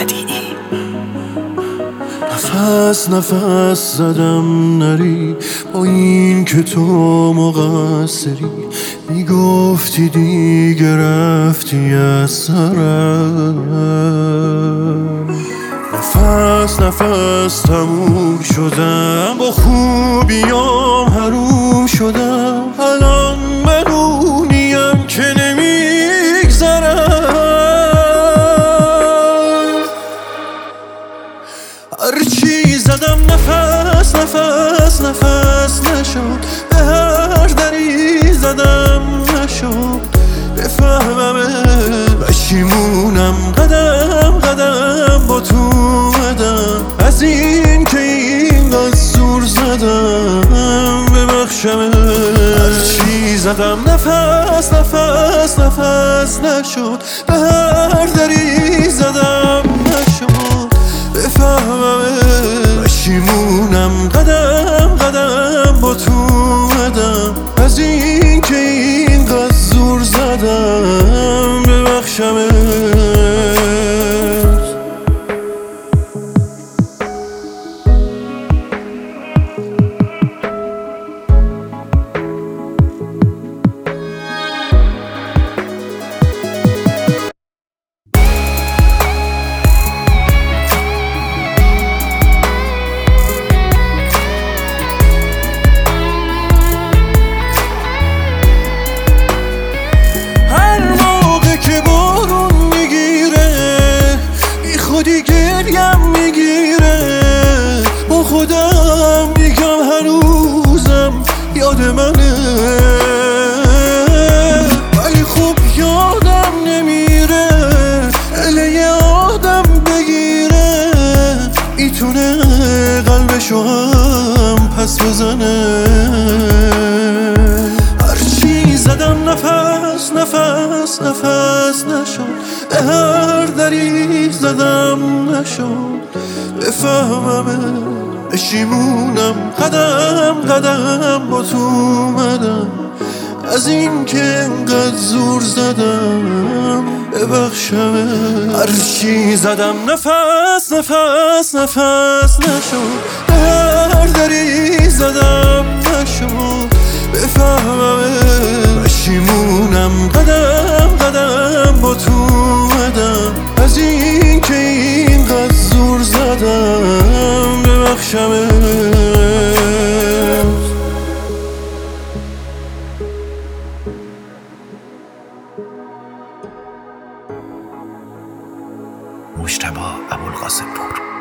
بدیعی. نفس نفس زدم نری با این که تو مقصری، میگفتی دیگه رفتی از سرم. نفس نفس تموم شدم، با خوبیام حروم شدم، الان من اونیم که نمیگذرم. هرچی زدم نفس نفس نفس نشد، به هر دری زدم نشد بفهممه. پشیمونم قدم قدم با تو اومدم، از این که اینقدر زور زدم ببخشمه. هرچی زدم نفس نفس نفس نشد، به هر دری زدم نشد بفهممه. پشیمونم قدم قدم با تو اومدم، از این که اینقدر زور زدم ببخشمه. خودی گریم میگیره، با خودم میگم هنوزم یاد منه، ولی خوب یادم نمیره. اله آدم بگیره میتونه قلبشو هم پس بزنه. هرچی زدم نفس نفس نفس نشد، به هر دری زدم نشد بفهممه. پشیمونم قدم قدم با تو اومدم، از این که انقدر زور زدم ببخشمه. هرچی زدم نفس نفس نفس نشد، به هر دری زدم نشد بفهممه. پشیمونم قدم قدم با تو اومدم، از این که اینقدر زور زدم ببخشمه. مجتبی ابوالقاسم پور.